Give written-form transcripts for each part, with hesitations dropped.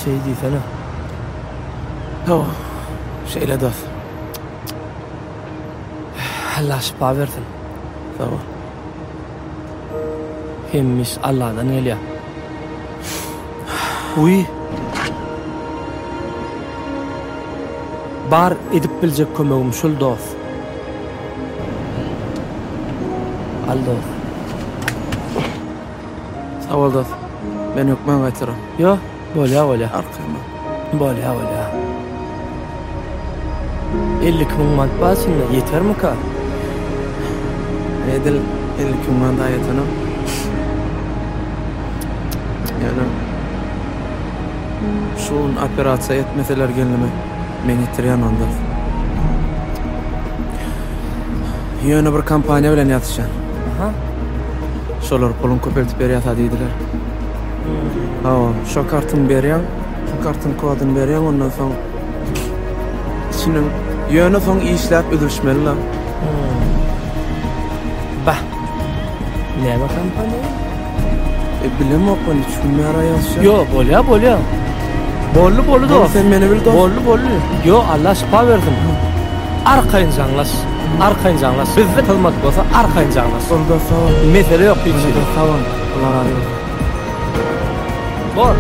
şey diýsene. Oh, şeýle dost. Allah şifa versin. Sağ ol. Hemmiş Allah'dan gelýär. Uy. Bar edip biljek kömegim şol dost. Al dost. Sağ ol dost. Ben hükmen gaýtaram. Yo, bolýa. Arkaýma. Bolýa. 50.000 manat başynda ýetermi ka? Edil 50.000 manat aýatanam. Yani şun operasiýa etmeseler gelme. Men ýetirýän onda. Ýöne bir kampaniýa bilen ýatışan. Aha. Şolar pulun köpeltip berýär diýdiler. Şo kartyny berýän, şu kartyny kodyny berýän, ondan soň içiniň ýöne soň işläp ödüşmeli. Bah. Näme kampaniýa? Bilem okun düşünmär aýaşy. Yo, bolýa. Bolly dost. Sen meni bil dost. Bolly. Yo, Allah şifa versin. Arkaýyn jaňlaş. Bizde kılmak bolsa arkaýyn jaňlaş. Onda sağ ol. Mesele ýok hiç. Sağ ol. Allah razı olsun. Bor.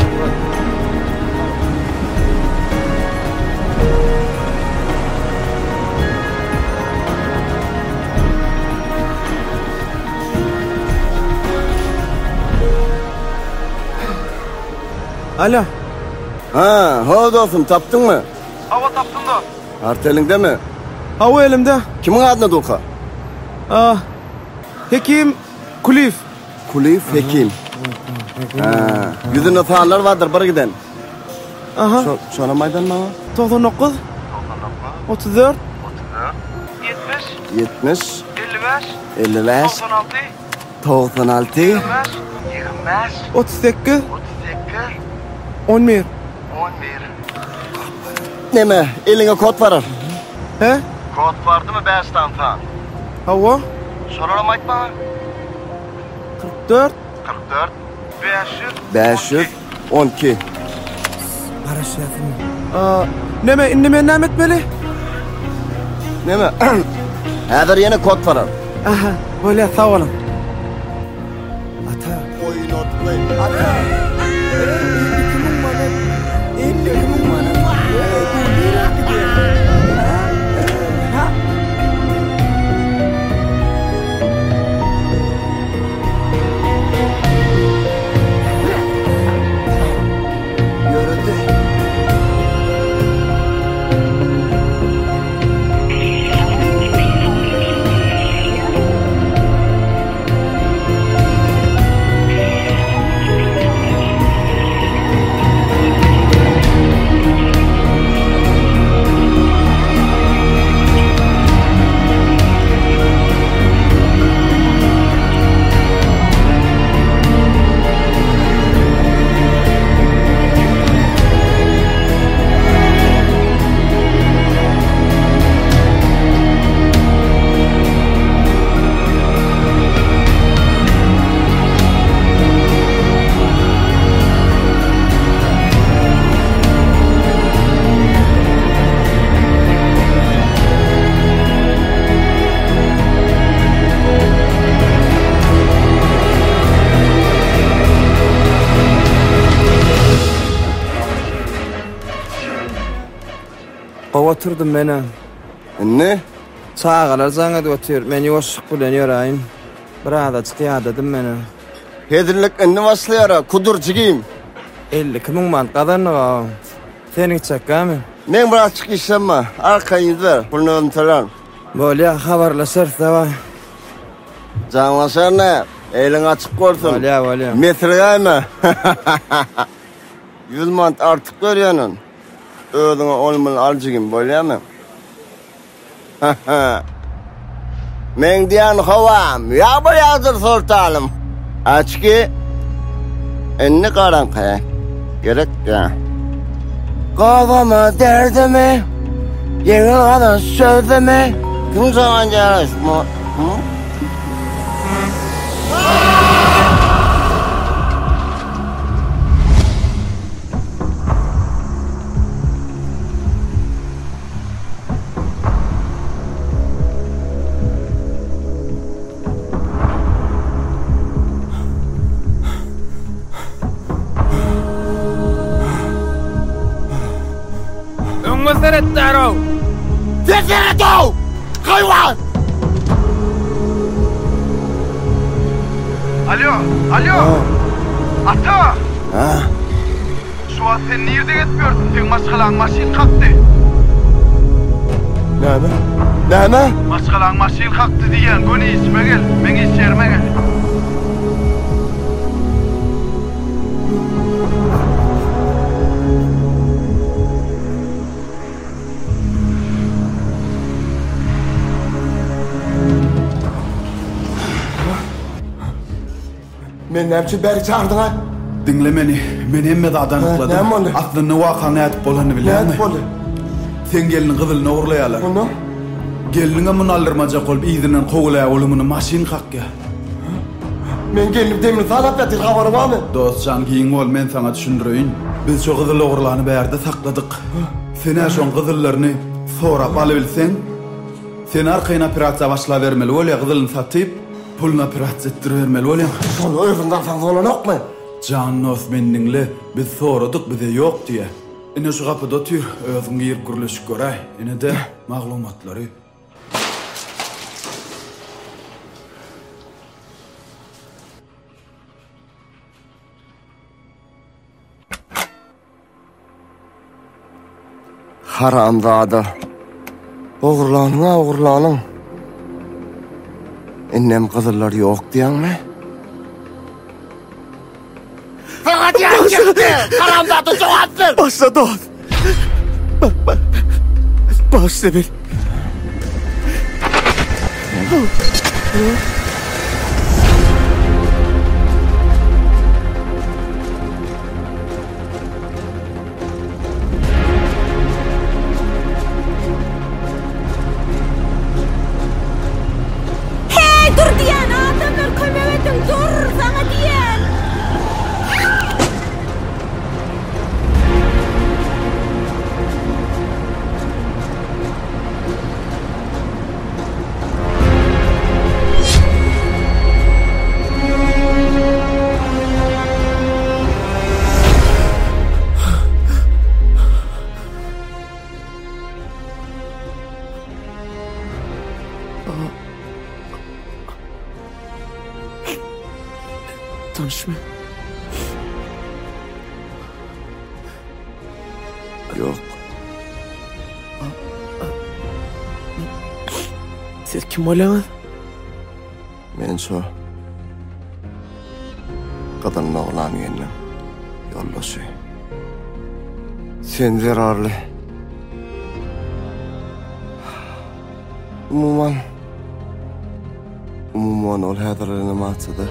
Alo. Ha dostum, taptın mı? Hava taptım da. Kart elinde mi? Hava elimde. Kimin adına Dulka? Hekim Kulif. Kulif Hekim. Yüzünde falanlar vardır, bari giden. Aha. Şona maydan mı? 99 34 70 55 96 38 11 Neme, eline kod varar. He? Kod vardı mı 5 tane falan? Hava Sorarım aytma. 44 512 Neme näme etmeli? Neme? Häzir yine kod varar. Aha, bolýa, sağ olun. Oyun otlayın. Oturdum mena. Ne? Çağalar zaňa otur. Men ýoşuk bilen ýöräýin. Burada çykýardydım mena. Hedirlik indi başlaýar, kudur jigim. 50.000 manat gadanlyga. Seni çekkämi? Men bir açyk işlemma. Arkaýyňy ver, pulny öňtäler. Bolýa, habarlaşar däwa. Jaňlaşar ne? Eýleň açyk bolsun. Bolýa. Metrigäme? 100 manat artyk berýänin. Ödüňe olmaly aljygym bolýarmy? Men diýän howam, ýa bolýardyr sultanım. Açky enni garaňky. Gerek ya. Gawama derdimi? Yeňil gana sözimi? Kim saňa ýaraşmy? etdäro. Desereto! Hayvan! Alo. Ata. Ha? Şu an sen nerede gitmiyordun? Sen maskalan maşin kalktı. Näme? Maskalan maşin kalktı diyen. Gönü isime gel. Ben iş yerime gel. Men näçe beri çağırdın ha? Dinle meni, men hemme da danıkladım. Ne oldu? Aslında waka näet bolanı bilen mi? Näet boldy? Sen gelin kızılını uğurlayalar. Onu? Gelinge mun aldırmaca kolup izinden kovulaya olumunu maşin kakya. Men gelip demir salap yatir haberim var mı? Dostcan giyin ol, men sana düşündüreyim. Biz şu kızıl uğurlarını berde sakladık. Sen şon kızıllarını sonra balıbilsen, sen arkayına piratsa başla vermeli ol ya, kızılını satıp puluna piratsa ettirvermeli ol ya. Onu özünden falan yok mu? Can nos menninle biz soradık bize yok diye. Ine şu kapıda tür özün giyip gürleşik göray. Ine de maglumatları. Haramzada. Oğurlanın. Ennem kızıllar yok diyen mi? Sana diyen çıktı! Haramzada çok attın! Başla Doğan. Bak. Başla beni. Dur diyen adamlar kömevedin dur sana diyen. Tanışma. Yok. Siz kim olamaz? Men şu kadının oğlan yendim. Yollaşı. Sen zararlı. Umuman ol hadrarını matsadı.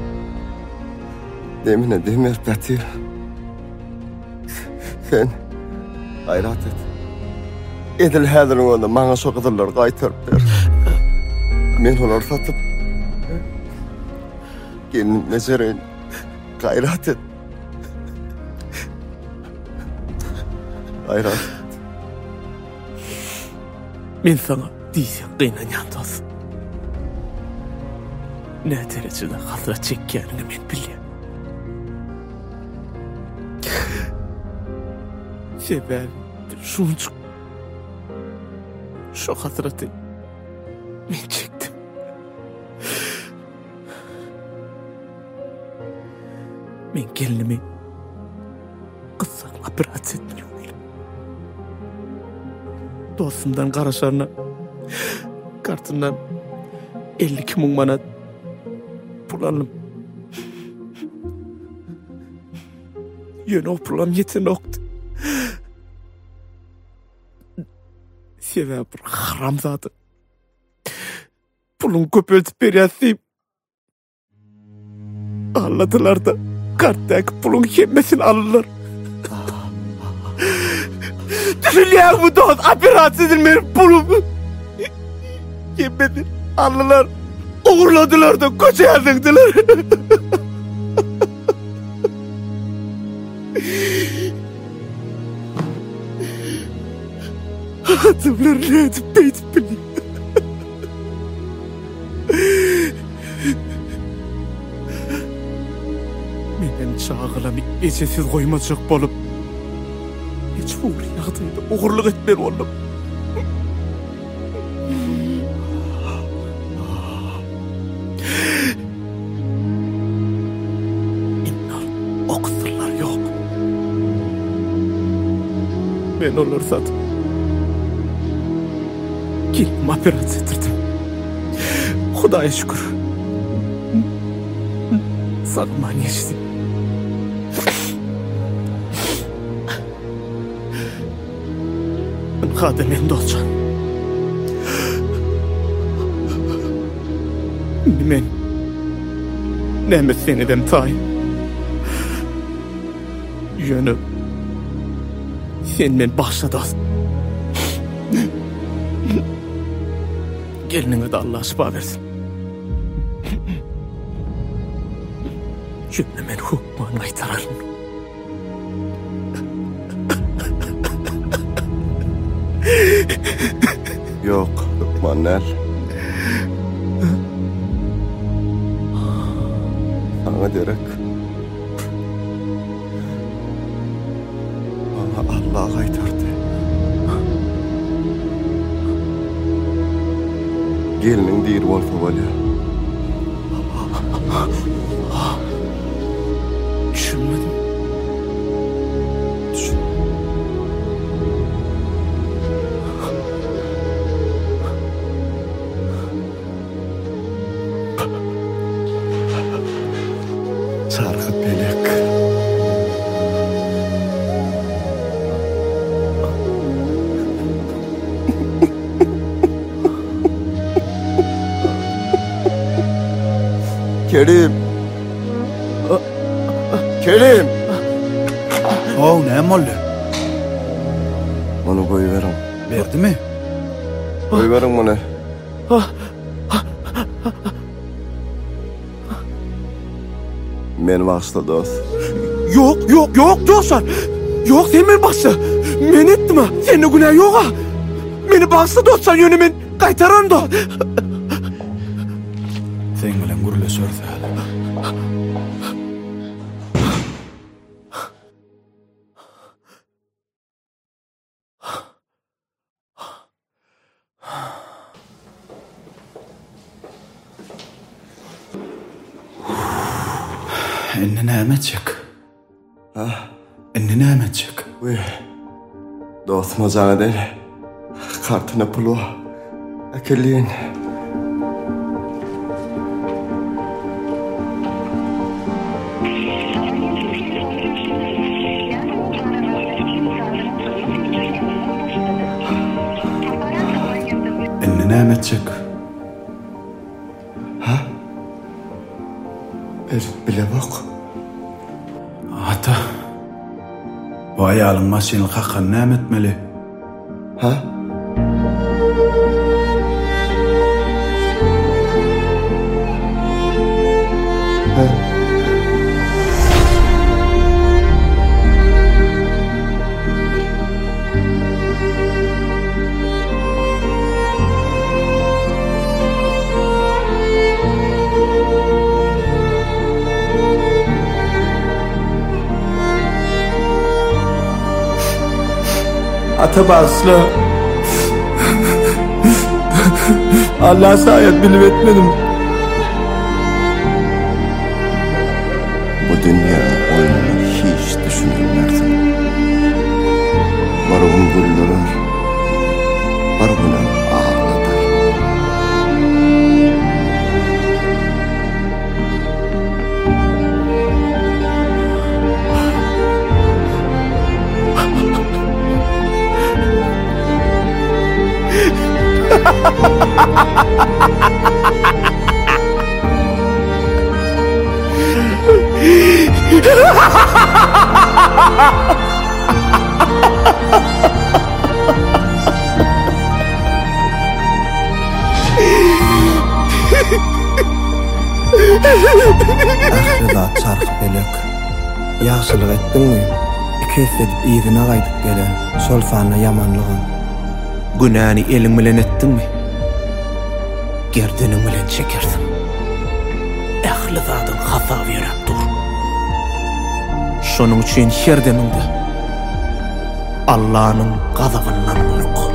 Demine demir betir. Sen gayret et. Edil hadrarını onda bana şu kadınlar kaytarıp ver. Men olar satıp gelin mesereyin gayret et. Gayret et. Men sana diysen kıynayan dostum. Ne derecede hasret çekkenini men biliyorum. Sebebi şuncuk. Şu hasreti men çektim. Men gelinimi kızlarla bırak etmiyorum. Dostumdan karışarına kartından 52.000 manat pul alım. Yine o pulam yeten oktu. Sebebi haramzadı. Pulun köpöltüp beriyatayım. Anladılar da karttaki pulun hemmesini alırlar. Düşünüyor bu Doğan operatsiz edilmeyen pulumu. Yemedi alırlar. Uğurladılar da koca yardımdılar. Adamlar ne edip beytip biliyor. Menden çağılamı geçesiz koymacak bolup hiç uğur yağdıydım. uğurluk etmeli oğlum. İnnar o kısırlar yok. Ben onları sattım. Geldim operasyon ettirdim. Hudaya şükür. Sağman geçti. Kadın endi olcan. Men näme seneden taýym. Ýöne sen men başladasın. Geliniňe de Allah şifa bersin. Ýöne men hukman gaýtararyn. Yok, Manel. Sana derek. Bana Allah gaytardı. Gelinin deyir bolsa bolýar. Düşünmedim. Sargı pelek. Kerim. Kerim. Näme boldy? Onu koyuverim. Berdimi? Koyuverim bunu. Men vaqtda dost. Yok dostlar. Yok sen beni başla. Men ettim ha. Senin günah yok ha. Beni başla dostlar yönü men kaytaran da. Sen bilen gurule sörse. Enne näme etjek? Enne näme etjek? Uy. Dostuma sana değil. Kartına pulu. Akılliyin. Enne näme etjek? Bile bak. Ata. Bu aýalyň maşyny kakkan näme etmeli? Ha? Ata bağışla. Allah'a sayet bilip etmedim. Bu dünya oyununu hiç düşünülmezdim. Barıgın gülürür. Barıgını ağlatır. Ahirda çark belek. Yaxşılık etdiňmi? Kesip ýerine gaýdyp gelen sol sana yamanlygyn. Günäni eliň bilen etdiňmi? Gerdiniň bilen çekersin. Ähli zadyň hasa berip dur. Şonuň üçin şerdeninde Allah'ın gazabından kork.